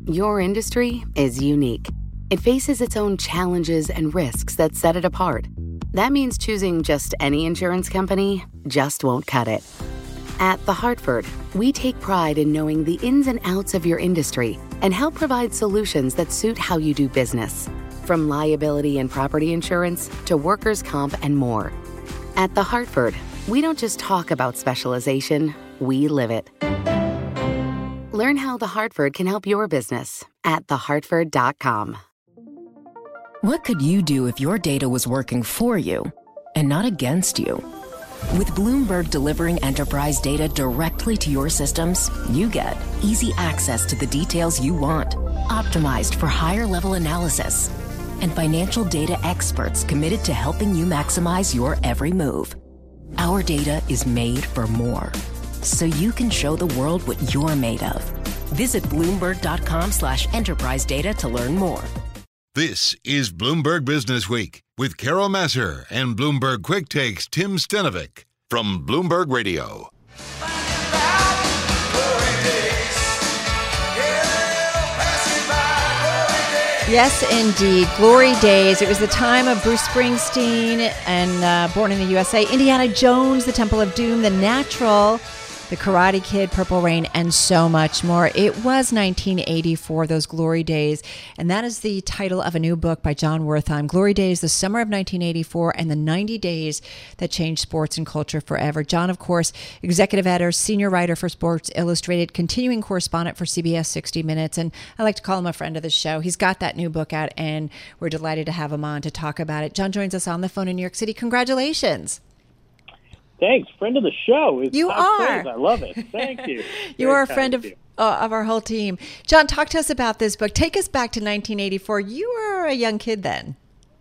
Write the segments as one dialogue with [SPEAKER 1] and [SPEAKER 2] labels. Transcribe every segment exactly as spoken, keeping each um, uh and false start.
[SPEAKER 1] Your industry is unique. It faces its own challenges and risks that set it apart. That means choosing just any insurance company just won't cut it. At The Hartford, we take pride in knowing the ins and outs of your industry and help provide solutions that suit how you do business. From liability and property insurance to workers' comp and more. At The Hartford, we don't just talk about specialization, we live it. Learn how The Hartford can help your business at the hartford dot com.
[SPEAKER 2] What could you do if your data was working for you and not against you? With Bloomberg delivering enterprise data directly to your systems, you get easy access to the details you want, optimized for higher-level analysis, and financial data experts committed to helping you maximize your every move. Our data is made for more, so you can show the world what you're made of. Visit Bloomberg.com slash enterprise data to learn more.
[SPEAKER 3] This is Bloomberg Business Week with Carol Massar and Bloomberg Quick Takes Tim Stenovic from Bloomberg Radio.
[SPEAKER 4] Yes, indeed. Glory days. It was the time of Bruce Springsteen and uh, Born in the U S A, Indiana Jones, The Temple of Doom, The Natural, The Karate Kid, Purple Rain, and so much more. It was nineteen eighty-four, those glory days, and that is the title of a new book by John Wertheim, Glory Days, the Summer of nineteen eighty-four, and the ninety days that changed sports and culture forever. John, of course, executive editor, senior writer for Sports Illustrated, continuing correspondent for C B S sixty minutes, and I like to call him a friend of the show. He's got that new book out, and we're delighted to have him on to talk about it. John joins us on the phone in New York City. Congratulations.
[SPEAKER 5] Thanks, friend of the show. It's
[SPEAKER 4] you are.
[SPEAKER 5] Praise. I love it. Thank you.
[SPEAKER 4] you
[SPEAKER 5] Very
[SPEAKER 4] are a friend of uh, of our whole team. John, talk to us about this book. Take us back to nineteen eighty-four. You were a young kid then.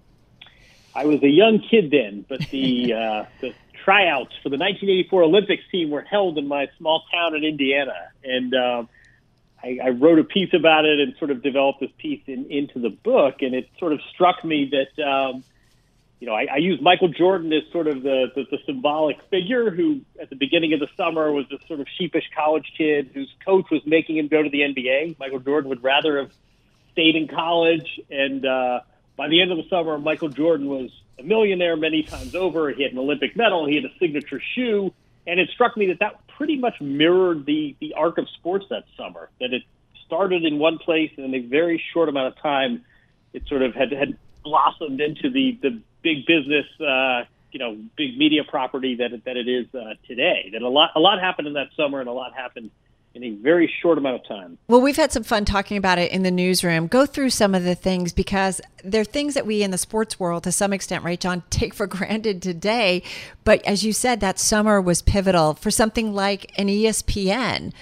[SPEAKER 5] I was a young kid then, but the uh, the tryouts for the nineteen eighty-four Olympics team were held in my small town in Indiana, and uh, I, I wrote a piece about it and sort of developed this piece in, into the book. And it sort of struck me that. Um, You know, I, I use Michael Jordan as sort of the, the, the symbolic figure who, at the beginning of the summer, was this sort of sheepish college kid whose coach was making him go to the N B A. Michael Jordan would rather have stayed in college. And uh, by the end of the summer, Michael Jordan was a millionaire many times over. He had an Olympic medal. He had a signature shoe. And it struck me that that pretty much mirrored the, the arc of sports that summer, that it started in one place, and in a very short amount of time, it sort of had, had blossomed into the, the big business, uh, you know, big media property that it, that it is uh, today. That a lot, a lot happened in that summer, and a lot happened in a very short amount of time.
[SPEAKER 4] Well, we've had some fun talking about it in the newsroom. Go through some of the things, because they're things that we in the sports world, to some extent, right, John, take for granted today. But as you said, that summer was pivotal for something like an E S P N.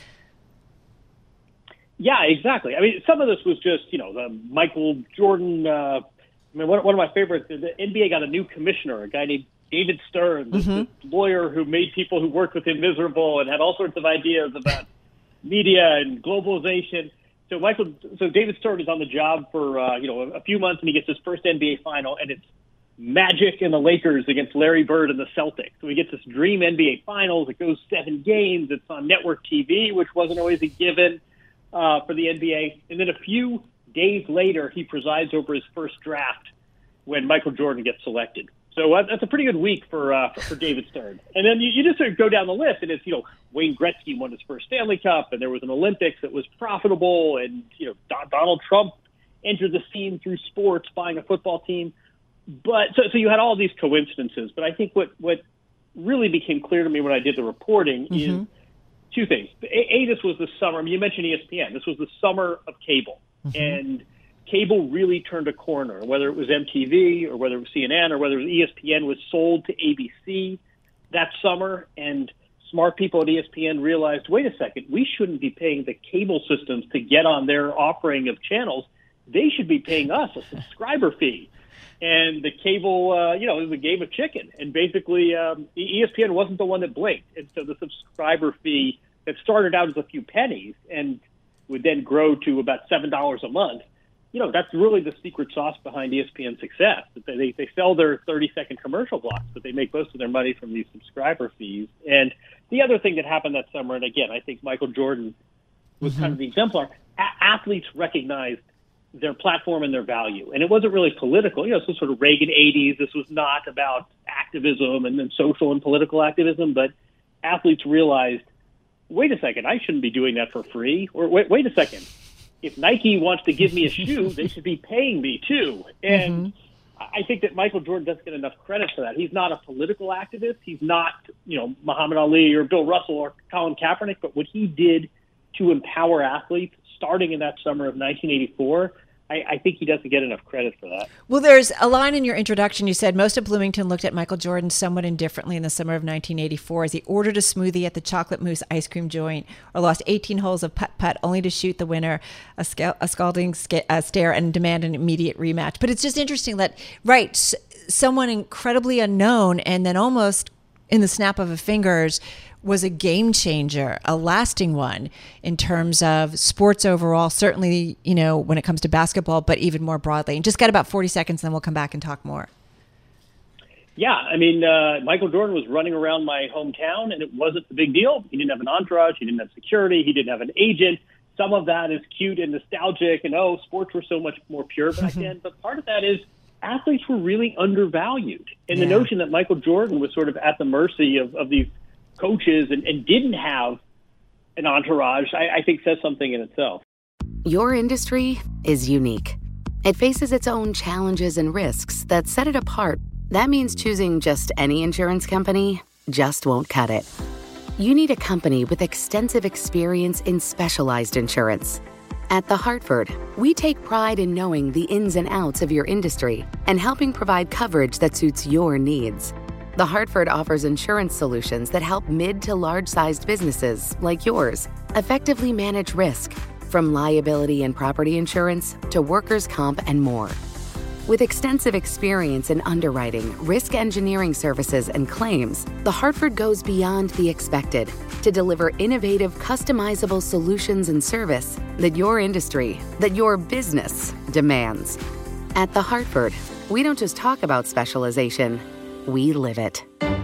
[SPEAKER 5] Yeah, exactly. I mean, some of this was just, you know, the Michael Jordan. Uh, I mean, one, one of my favorites, the N B A got a new commissioner, a guy named David Stern, this,
[SPEAKER 4] Mm-hmm.
[SPEAKER 5] this lawyer who made people who worked with him miserable and had all sorts of ideas about media and globalization. So Michael, so David Stern is on the job for, uh, you know, a, a few months, and he gets his first N B A final, and it's Magic and the Lakers against Larry Bird and the Celtics. So he gets this dream N B A finals. It goes seven games. It's on network T V, which wasn't always a given uh, for the N B A. And then a few days later, he presides over his first draft when Michael Jordan gets selected. So uh, that's a pretty good week for uh, for, for David Stern. And then you, you just sort of go down the list, and it's, you know, Wayne Gretzky won his first Stanley Cup, and there was an Olympics that was profitable, and, you know, Don, Donald Trump entered the scene through sports, buying a football team. But so, so you had all these coincidences. But I think what, what really became clear to me when I did the reporting mm-hmm. is two things. A, A, this was the summer. I mean, you mentioned E S P N. This was the summer of cable. Mm-hmm. And cable really turned a corner, whether it was M T V or whether it was C N N or whether it was E S P N was sold to A B C that summer. And smart people at E S P N realized, wait a second, we shouldn't be paying the cable systems to get on their offering of channels. They should be paying us a subscriber fee. And the cable, uh, you know, it was a game of chicken. And basically, um, E S P N wasn't the one that blinked. And so the subscriber fee that started out as a few pennies and would then grow to about seven dollars a month, you know, that's really the secret sauce behind E S P N's success. They, they sell their thirty-second commercial blocks, but they make most of their money from these subscriber fees. And the other thing that happened that summer, and again, I think Michael Jordan was mm-hmm. kind of the exemplar, a- athletes recognized their platform and their value. And it wasn't really political. You know, this was sort of Reagan eighties. This was not about activism and then social and political activism, but athletes realized, wait a second, I shouldn't be doing that for free. Or wait, wait a second, if Nike wants to give me a shoe, they should be paying me too. And mm-hmm. I think that Michael Jordan doesn't get enough credit for that. He's not a political activist. He's not, you know, Muhammad Ali or Bill Russell or Colin Kaepernick, but what he did to empower athletes starting in that summer of nineteen eighty-four, I, I think he doesn't get enough credit for that.
[SPEAKER 4] Well, there's a line in your introduction. You said most of Bloomington looked at Michael Jordan somewhat indifferently in the summer of nineteen eighty-four as he ordered a smoothie at the Chocolate Mousse ice cream joint or lost eighteen holes of putt-putt only to shoot the winner a, scal- a scalding sca- uh, stare and demand an immediate rematch. But it's just interesting that, right, s- someone incredibly unknown and then almost in the snap of a fingers was a game changer, a lasting one in terms of sports overall, certainly, you know, when it comes to basketball, but even more broadly. And just got about forty seconds, then we'll come back and talk more.
[SPEAKER 5] Yeah, I mean, uh, Michael Jordan was running around my hometown, and it wasn't a big deal. He didn't have an entourage. He didn't have security. He didn't have an agent. Some of that is cute and nostalgic, and, oh, sports were so much more pure back then. But part of that is athletes were really undervalued. And yeah. the notion that Michael Jordan was sort of at the mercy of, of these coaches and, and didn't have an entourage, I, I think says something in itself.
[SPEAKER 1] Your industry is unique. It faces its own challenges and risks that set it apart. That means choosing just any insurance company just won't cut it. You need a company with extensive experience in specialized insurance. At The Hartford, we take pride in knowing the ins and outs of your industry and helping provide coverage that suits your needs. The Hartford offers insurance solutions that help mid to large-sized businesses like yours effectively manage risk, from liability and property insurance to workers' comp and more. With extensive experience in underwriting, risk engineering services, and claims, The Hartford goes beyond the expected to deliver innovative, customizable solutions and service that your industry, that your business demands. At The Hartford, we don't just talk about specialization, we live it.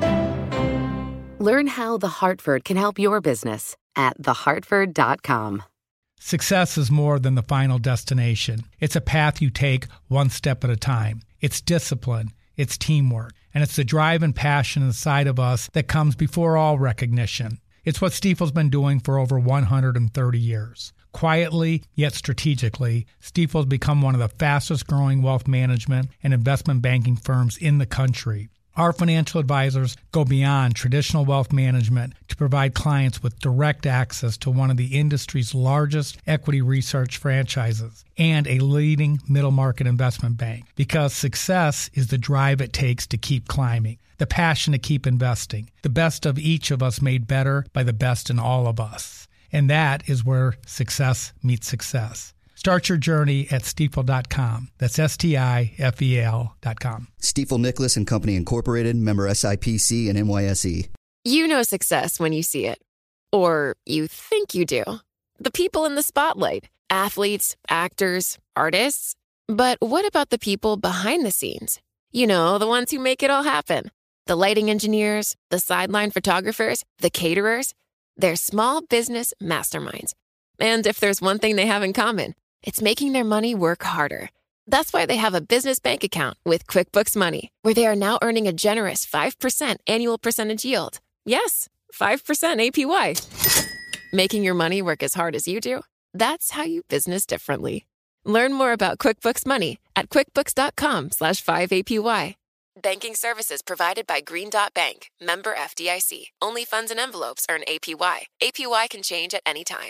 [SPEAKER 1] Learn how The Hartford can help your business at the hartford dot com.
[SPEAKER 6] Success is more than the final destination. It's a path you take one step at a time. It's discipline, it's teamwork, and it's the drive and passion inside of us that comes before all recognition. It's what Stifel's been doing for over one hundred thirty years. Quietly, yet strategically, Stifel's become one of the fastest growing wealth management and investment banking firms in the country. Our financial advisors go beyond traditional wealth management to provide clients with direct access to one of the industry's largest equity research franchises and a leading middle market investment bank, because success is the drive it takes to keep climbing, the passion to keep investing, the best of each of us made better by the best in all of us. And that is where success meets success. Start your journey at stifel dot com. That's S T I F E L dot com.
[SPEAKER 7] Stifel Nicholas and Company Incorporated, member S I P C and N Y S E.
[SPEAKER 8] You know success when you see it. Or you think you do. The people in the spotlight. Athletes, actors, artists. But what about the people behind the scenes? You know, the ones who make it all happen. The lighting engineers, the sideline photographers, the caterers. They're small business masterminds. And if there's one thing they have in common, it's making their money work harder. That's why they have a business bank account with QuickBooks Money, where they are now earning a generous five percent annual percentage yield. Yes, five percent A P Y. Making your money work as hard as you do? That's how you business differently. Learn more about QuickBooks Money at quickbooks.com slash 5APY. Banking services provided by Green Dot Bank, member F D I C. Only funds and envelopes earn A P Y. A P Y can change at any time.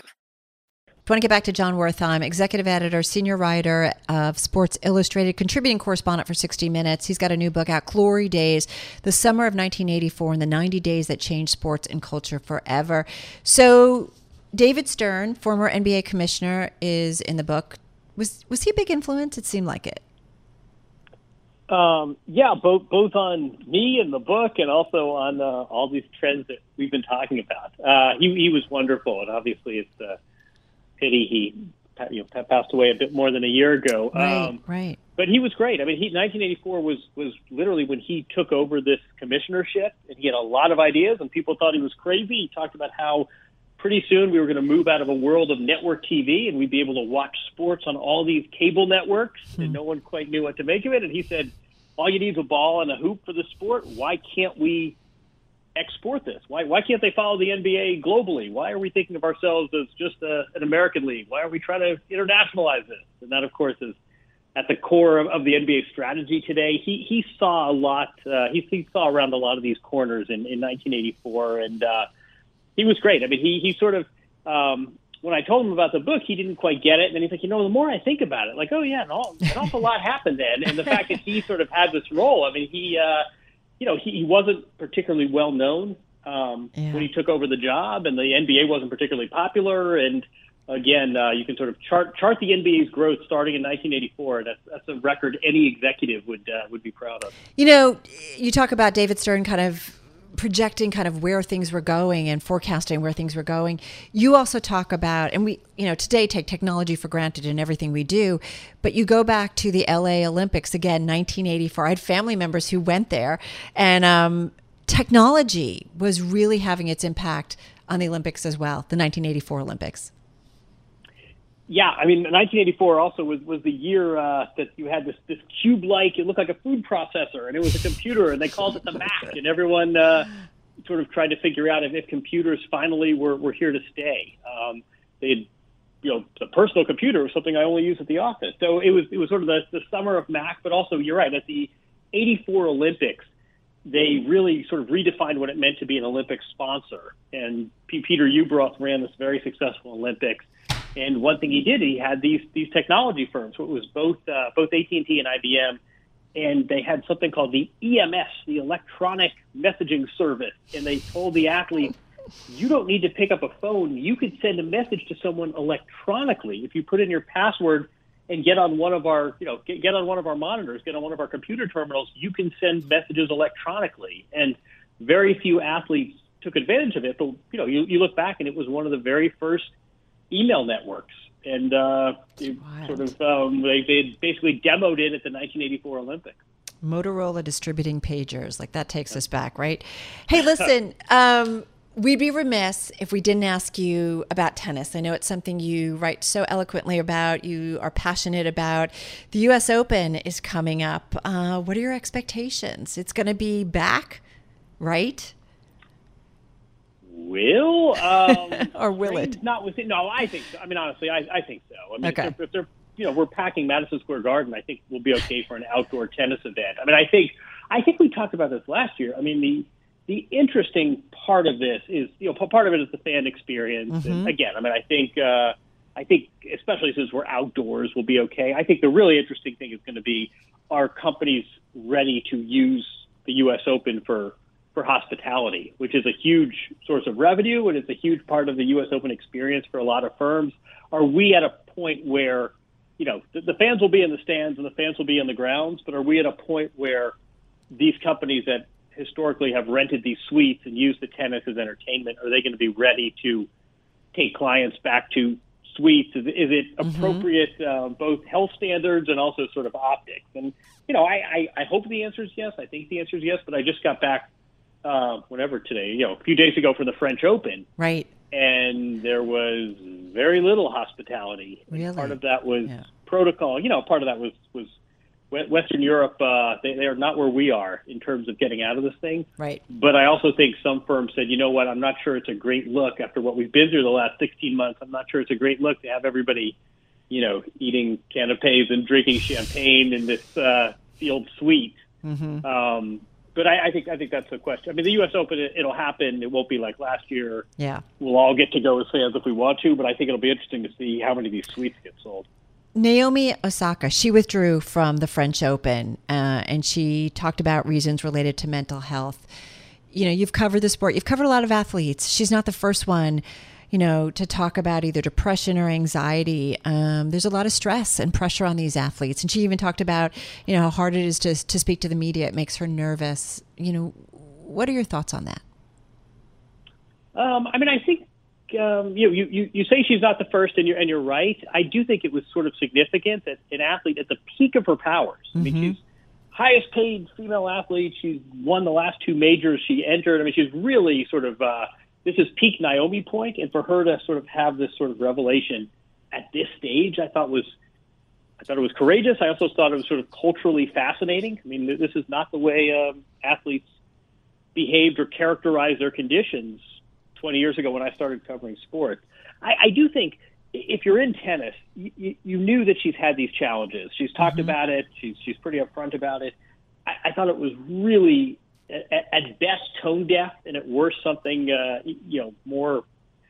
[SPEAKER 4] I want to get back to Jon Wertheim, executive editor, senior writer of Sports Illustrated, contributing correspondent for sixty minutes. He's got a new book out, Glory Days, the summer of nineteen eighty-four and the ninety days that changed sports and culture forever. So David Stern, former N B A commissioner, is in the book. Was was he a big influence? It seemed like it.
[SPEAKER 5] Um, yeah, both both on me and the book, and also on uh, all these trends that we've been talking about. Uh, he he was wonderful, and obviously it's uh, pity he you know passed away a bit more than a year ago.
[SPEAKER 4] Right,
[SPEAKER 5] um,
[SPEAKER 4] right.
[SPEAKER 5] But he was great. I mean, he, nineteen eighty-four was was literally when he took over this commissionership, and he had a lot of ideas, and people thought he was crazy. He talked about how pretty soon we were going to move out of a world of network T V and we'd be able to watch sports on all these cable networks, hmm. and no one quite knew what to make of it. And he said, all you need is a ball and a hoop for the sport. Why can't we export this? Why why can't they follow the N B A globally? Why are we thinking of ourselves as just a, an American league? Why are we trying to internationalize this? And that, of course, is at the core of, of the N B A strategy today. He he saw a lot. Uh, he, he saw around a lot of these corners in, in nineteen eighty-four, and uh, he was great. I mean, he he sort of um, when I told him about the book, he didn't quite get it, and then he's like, you know, the more I think about it, like, oh yeah, an, all, an awful lot happened then, and the fact that he sort of had this role. I mean, he uh, you know he, he wasn't particularly well known um, yeah. when he took over the job, and the N B A wasn't particularly popular, and Again, uh, you can sort of chart chart the N B A's growth starting in nineteen eighty-four. That's that's a record any executive would uh, would be proud of.
[SPEAKER 4] You know, you talk about David Stern kind of projecting kind of where things were going and forecasting where things were going. You also talk about, and we, you know, today take technology for granted in everything we do, but you go back to the L A Olympics again, nineteen eighty-four. I had family members who went there, and um, technology was really having its impact on the Olympics as well, the nineteen eighty-four Olympics.
[SPEAKER 5] Yeah, I mean, nineteen eighty-four also was, was the year uh, that you had this, this cube-like, it looked like a food processor, and it was a computer, and they called it the Mac, and everyone uh, sort of tried to figure out if, if computers finally were, were here to stay. Um, they'd, you know, the personal computer was something I only use at the office. So it was it was sort of the, the summer of Mac, but also, you're right, at the eighty-four Olympics, they really sort of redefined what it meant to be an Olympic sponsor, and P- Peter Ueberroth ran this very successful Olympics. And one thing he did, he had these these technology firms. So it was both uh, both A T and T and I B M, and they had something called the E M S, the Electronic Messaging Service. And they told the athletes, you don't need to pick up a phone. You could send a message to someone electronically if you put in your password and get on one of our, you know, get, get on one of our monitors, get on one of our computer terminals. You can send messages electronically, and very few athletes took advantage of it. But you know, you, you look back, and it was one of the very first email networks, and uh, they sort of um, they they basically demoed it at the nineteen eighty-four Olympics.
[SPEAKER 4] Motorola distributing pagers, like that takes us back, right? Hey, listen, um, we'd be remiss if we didn't ask you about tennis. I know it's something you write so eloquently about. You are passionate about. The U S Open is coming up. Uh, what are your expectations? It's going to be back, right?
[SPEAKER 5] Will um,
[SPEAKER 4] or will it?
[SPEAKER 5] Not within. No, I think so. I mean, honestly, I, I think so. I mean,
[SPEAKER 4] okay.
[SPEAKER 5] if, they're, if they're, you know, we're packing Madison Square Garden, I think we'll be okay for an outdoor tennis event. I mean, I think, I think we talked about this last year. I mean, the the interesting part of this is, you know, part of it is the fan experience. Mm-hmm. And again, I mean, I think, uh, I think, especially since we're outdoors, we'll be okay. I think the really interesting thing is going to be, are companies ready to use the U S Open for for hospitality, which is a huge source of revenue, and it's a huge part of the U S Open experience for a lot of firms. Are we at a point where, you know, the, the fans will be in the stands and the fans will be on the grounds, but are we at a point where these companies that historically have rented these suites and used the tennis as entertainment, are they going to be ready to take clients back to suites? Is, is it appropriate, mm-hmm. uh, both health standards and also sort of optics? And, you know, I, I, I hope the answer is yes. I think the answer is yes, but I just got back Uh, whenever today, you know, a few days ago for the French Open.
[SPEAKER 4] Right.
[SPEAKER 5] And there was very little hospitality.
[SPEAKER 4] Really?
[SPEAKER 5] Part of that was
[SPEAKER 4] yeah.
[SPEAKER 5] protocol. You know, part of that was, was Western Europe. Uh, they, they are not where we are in terms of getting out of this thing.
[SPEAKER 4] Right.
[SPEAKER 5] But I also think some firms said, you know what, I'm not sure it's a great look after what we've been through the last sixteen months. I'm not sure it's a great look to have everybody, you know, eating canapes and drinking champagne in this uh, sealed suite. Mm-hmm. Um But I, I think I think that's the question. I mean, the U S Open, it, it'll happen. It won't be like last year.
[SPEAKER 4] Yeah.
[SPEAKER 5] We'll all get to go as fans if we want to, but I think it'll be interesting to see how many of these suites get sold.
[SPEAKER 4] Naomi Osaka, she withdrew from the French Open, uh, and she talked about reasons related to mental health. You know, you've covered the sport. You've covered a lot of athletes. She's not the first one, you know, to talk about either depression or anxiety. Um, there's a lot of stress and pressure on these athletes. And she even talked about, you know, how hard it is to to speak to the media. It makes her nervous. You know, what are your thoughts on that?
[SPEAKER 5] Um, I mean, I think, um, you, you, you, you say she's not the first, and you're, and you're right. I do think it was sort of significant that an athlete at the peak of her powers, mm-hmm. I mean, she's highest paid female athlete. She's won the last two majors she entered. I mean, she's really sort of, uh, this is peak Naomi point, and for her to sort of have this sort of revelation at this stage, I thought was, I thought it was courageous. I also thought it was sort of culturally fascinating. I mean, this is not the way um, athletes behaved or characterized their conditions twenty years ago when I started covering sports. I, I do think if you're in tennis, you, you knew that she's had these challenges. She's talked mm-hmm. about it. She's she's pretty upfront about it. I, I thought it was really, at, at best, tone deaf, and at worst, something uh, you know more,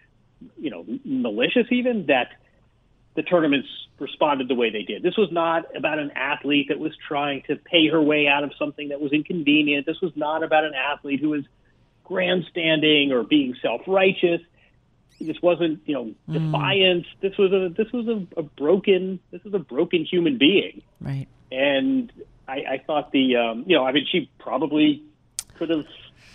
[SPEAKER 5] you know, malicious even, that the tournaments responded the way they did. This was not about an athlete that was trying to pay her way out of something that was inconvenient. This was not about an athlete who was grandstanding or being self-righteous. This wasn't, you know, defiance. Mm. This was a this was a, a broken this was a broken human being.
[SPEAKER 4] Right.
[SPEAKER 5] And I, I thought the um, you know, I mean, she probably could have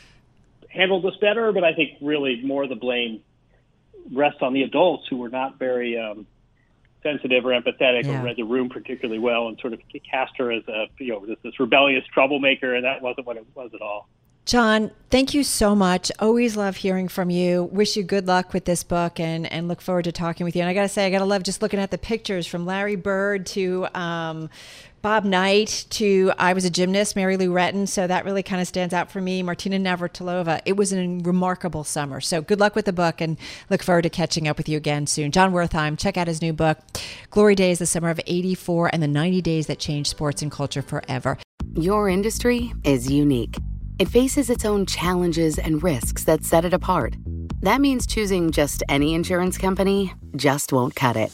[SPEAKER 5] handled this better, but I think really more of the blame rests on the adults who were not very um, sensitive or empathetic yeah. or read the room particularly well, and sort of cast her as a, you know, this, this rebellious troublemaker, and that wasn't what it was at all.
[SPEAKER 4] John, thank you so much. Always love hearing from you. Wish you good luck with this book, and, and look forward to talking with you. And I got to say, I got to love just looking at the pictures, from Larry Bird to um, Bob Knight to I Was a Gymnast, Mary Lou Retton. So that really kind of stands out for me. Martina Navratilova. It was a remarkable summer. So good luck with the book, and look forward to catching up with you again soon. Jon Wertheim, check out his new book, Glory Days, the Summer of eighty-four and the ninety Days That Changed Sports and Culture Forever.
[SPEAKER 1] Your industry is unique. It faces its own challenges and risks that set it apart. That means choosing just any insurance company just won't cut it.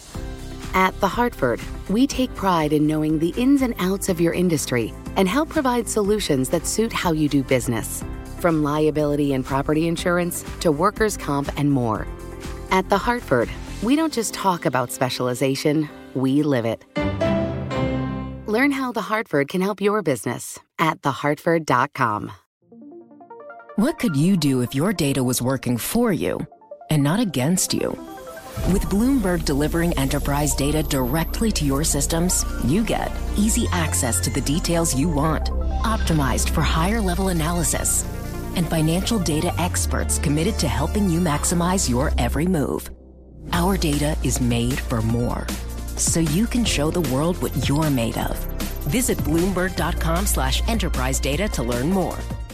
[SPEAKER 1] At The Hartford, we take pride in knowing the ins and outs of your industry and help provide solutions that suit how you do business. From liability and property insurance to workers' comp and more. At The Hartford, we don't just talk about specialization, we live it. Learn how The Hartford can help your business at the hartford dot com.
[SPEAKER 2] What could you do if your data was working for you and not against you? With Bloomberg delivering enterprise data directly to your systems, you get easy access to the details you want, optimized for higher level analysis, and financial data experts committed to helping you maximize your every move. Our data is made for more, so you can show the world what you're made of. Visit Bloomberg dot com slash enterprise data to learn more.